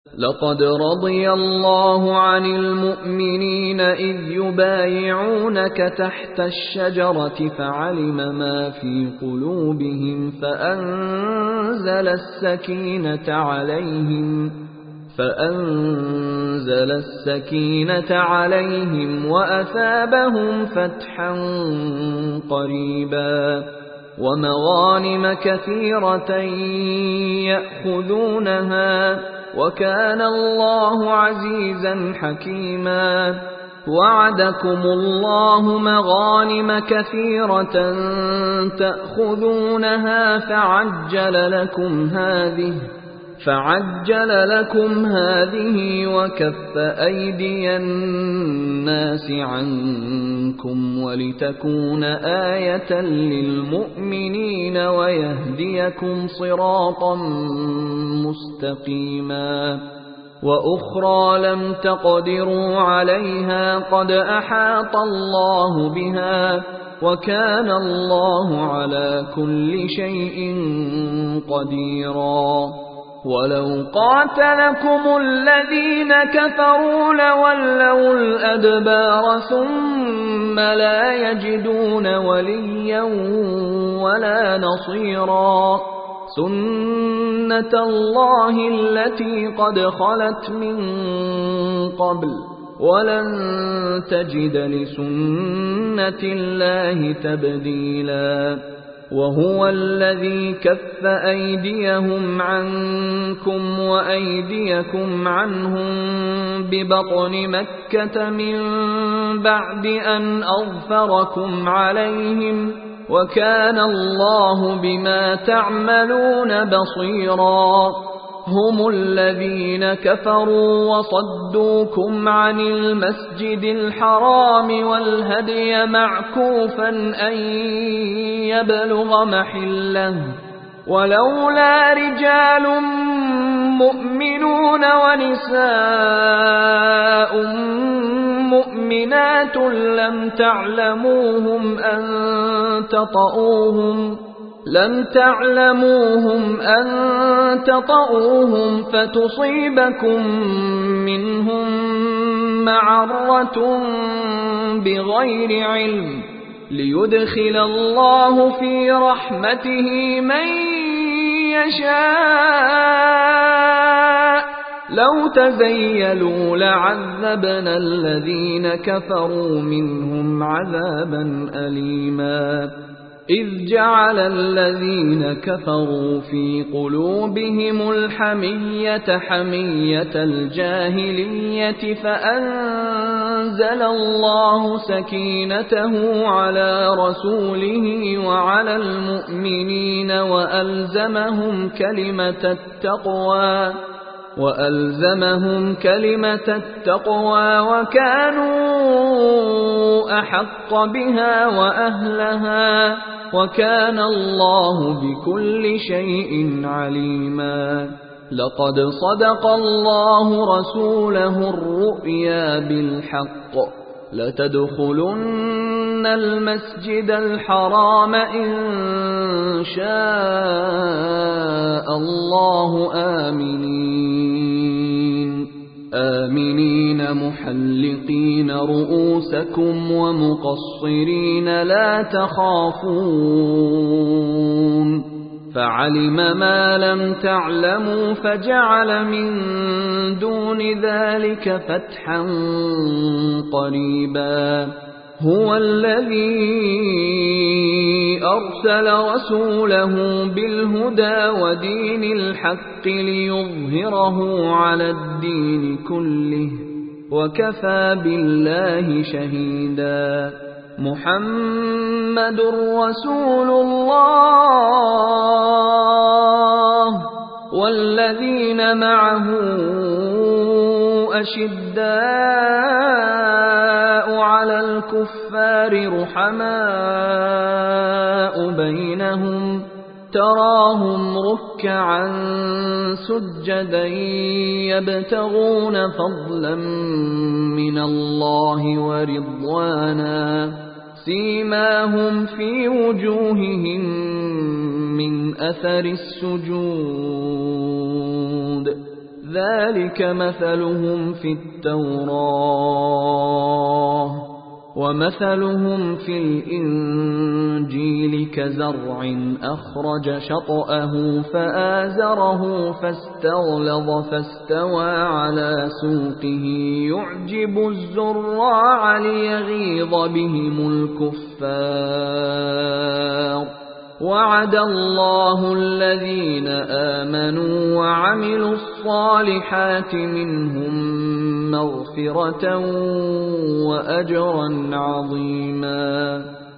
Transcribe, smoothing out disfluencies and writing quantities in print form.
لقد رضي الله عن المؤمنين إذ يبايعونك تحت الشجرة فعلم ما في قلوبهم فأنزل السكينة عليهم وأثابهم فتحا قريبا ومغانم كثيرة يأخذونها وكان الله عزيزا حكيما وعدكم الله مغانم كثيرة تأخذونها فعجل لكم هذه وكف أيدي الناس عنكم ولتكون آية للمؤمنين ويهديكم صراطا مستقيما وأخرى لم تقدروا عليها قد أحاط الله بها وكان الله على كل شيء قديرا ولو قاتلكم الذين كفروا لولوا الأدبار ثم لا يجدون وليا ولا نصيرا سنة الله التي قد خلت من قبل ولن تجد لسنة الله تبديلا وهو الذي كف أيديهم عنكم وأيديكم عنهم ببطن مكة من بعد أن أظفركم عليهم وكان الله بما تعملون بصيرا هم الذين كفروا وصدوكم عن المسجد الحرام والهدي معكوفا أن يبلغ محله ولولا رجال مؤمنون ونساء مؤمنات لم تعلموهم أن تطؤوهم فتصيبكم منهم معرة بغير علم ليدخل الله في رحمته من يشاء لو تزيلوا لعذبنا الذين كفروا منهم عذابا أليما إذ جعل الذين كفروا في قلوبهم الحمية حمية الجاهلية فأنزل الله سكينته على رسوله وعلى المؤمنين وألزمهم كلمة التقوى وكانوا أحق بها وأهلها وكان الله بكل شيء عليما لقد صدق الله رسوله الرؤيا بالحق لتدخلن المسجد الحرام إن شاء الله آمنين محلقين رؤوسكم ومقصرين لا تخافون فعلم ما لم تعلموا فجعل من دون ذلك فتحا قريبا هو الذي أرسل رسوله بالهدى ودين الحق ليظهره على الدين كله وكفى بالله شهيدا محمد رسول الله والذين معه أشداء على الكفار رحماء بينهم تراهم ركعا سجدا يبتغون فضلا من الله ورضوانا سيماهم في وجوههم من أثر السجود ذلك مثلهم في التوراة ومثلهم في الإنجيل كزرع أخرج شطأه فآزره فاستغلظ فاستوى على سوقه يعجب الزراع ليغيظ بهم الكفار. وعد الله الذين آمنوا وعملوا الصالحات منهم مغفرة وأجرا عظيما.